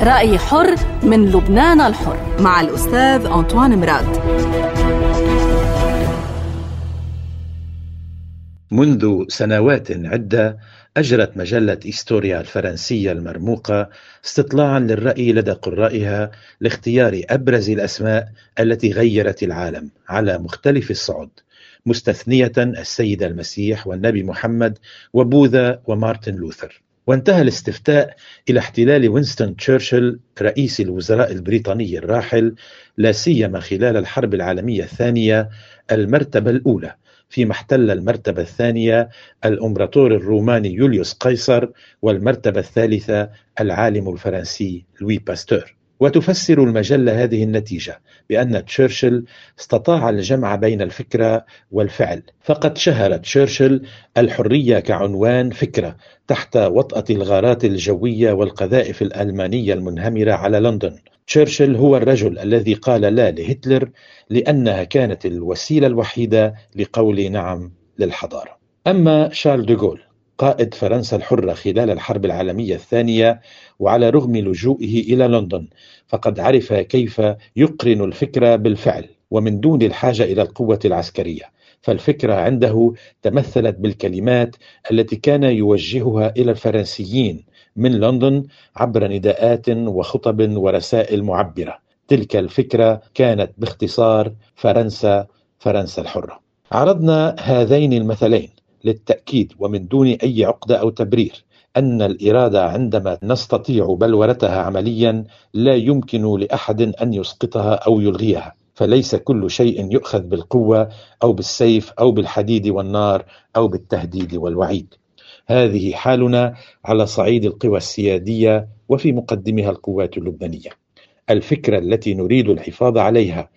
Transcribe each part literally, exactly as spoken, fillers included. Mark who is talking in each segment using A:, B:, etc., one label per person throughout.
A: رأي حر من لبنان الحر
B: مع الأستاذ أنطوان مراد.
C: منذ سنوات عدة أجرت مجلة إستوريا الفرنسية المرموقة استطلاعا للرأي لدى قرائها لاختيار أبرز الأسماء التي غيرت العالم على مختلف الصعد، مستثنية السيد المسيح والنبي محمد وبوذا ومارتن لوثر. وانتهى الاستفتاء إلى احتلال وينستون تشرشل رئيس الوزراء البريطاني الراحل لا سيما خلال الحرب العالمية الثانية المرتبة الأولى، فيما احتل المرتبة الثانية الإمبراطور الروماني يوليوس قيصر، والمرتبة الثالثة العالم الفرنسي لوي باستور. وتفسر المجلة هذه النتيجة بأن تشرشل استطاع الجمع بين الفكرة والفعل، فقد شهر تشرشل الحرية كعنوان فكرة تحت وطأة الغارات الجوية والقذائف الألمانية المنهمرة على لندن. تشرشل هو الرجل الذي قال لا لهتلر لأنها كانت الوسيلة الوحيدة لقول نعم للحضارة. أما شارل دوغول قائد فرنسا الحرة خلال الحرب العالمية الثانية، وعلى رغم لجوئه إلى لندن فقد عرف كيف يقرن الفكرة بالفعل ومن دون الحاجة إلى القوة العسكرية، فالفكرة عنده تمثلت بالكلمات التي كان يوجهها إلى الفرنسيين من لندن عبر نداءات وخطب ورسائل معبرة. تلك الفكرة كانت باختصار فرنسا فرنسا الحرة. عرضنا هذين المثلين للتأكيد ومن دون أي عقدة أو تبرير أن الإرادة عندما نستطيع بلورتها عمليا لا يمكن لأحد أن يسقطها أو يلغيها، فليس كل شيء يؤخذ بالقوة أو بالسيف أو بالحديد والنار أو بالتهديد والوعيد. هذه حالنا على صعيد القوى السيادية وفي مقدمها القوات اللبنانية. الفكرة التي نريد الحفاظ عليها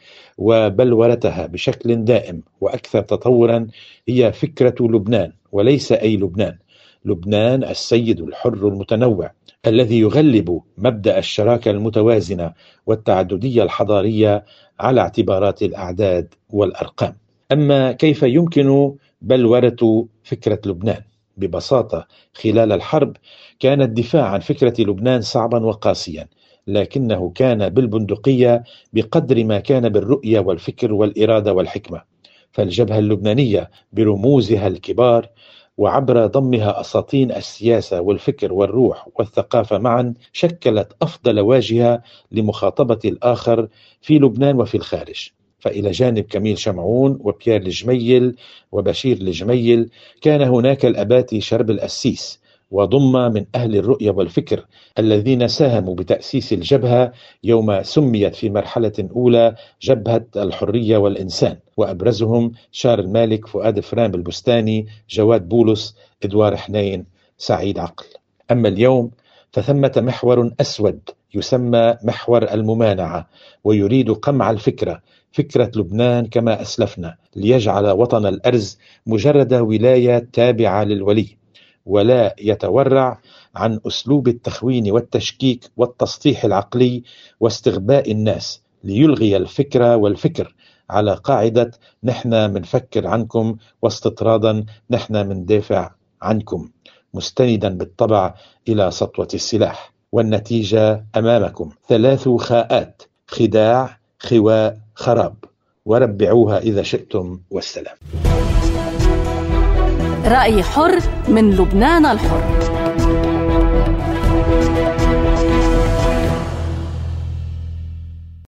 C: وبلورتها بشكل دائم وأكثر تطورا هي فكرة لبنان، وليس أي لبنان، لبنان السيد الحر المتنوع الذي يغلب مبدأ الشراكة المتوازنة والتعددية الحضارية على اعتبارات الأعداد والأرقام. أما كيف يمكن بلورة فكرة لبنان؟ ببساطة خلال الحرب كان الدفاع عن فكرة لبنان صعبا وقاسيا، لكنه كان بالبندقية بقدر ما كان بالرؤية والفكر والإرادة والحكمة. فالجبهة اللبنانية برموزها الكبار وعبر ضمها أساطين السياسة والفكر والروح والثقافة معا شكلت أفضل واجهة لمخاطبة الآخر في لبنان وفي الخارج. فإلى جانب كميل شمعون وبيير الجميل وبشير الجميل كان هناك الأباتي شرب الأسيس وضم من أهل الرؤية والفكر الذين ساهموا بتأسيس الجبهة يوم سميت في مرحلة أولى جبهة الحرية والإنسان، وأبرزهم شارل مالك، فؤاد فرام البستاني، جواد بولس، إدوار حنين، سعيد عقل. أما اليوم فثمة محور أسود يسمى محور الممانعة، ويريد قمع الفكرة، فكرة لبنان كما أسلفنا، ليجعل وطن الأرز مجرد ولاية تابعة للولي، ولا يتورع عن أسلوب التخوين والتشكيك والتسطيح العقلي واستغباء الناس، ليلغي الفكرة والفكر على قاعدة نحن منفكر عنكم واستطرادا نحن مندافع عنكم، مستندا بالطبع إلى سطوة السلاح. والنتيجة أمامكم، ثلاث خاءات: خداع، خواء، خراب، وربعوها إذا شئتم، والسلام.
A: رأي حر من لبنان الحر.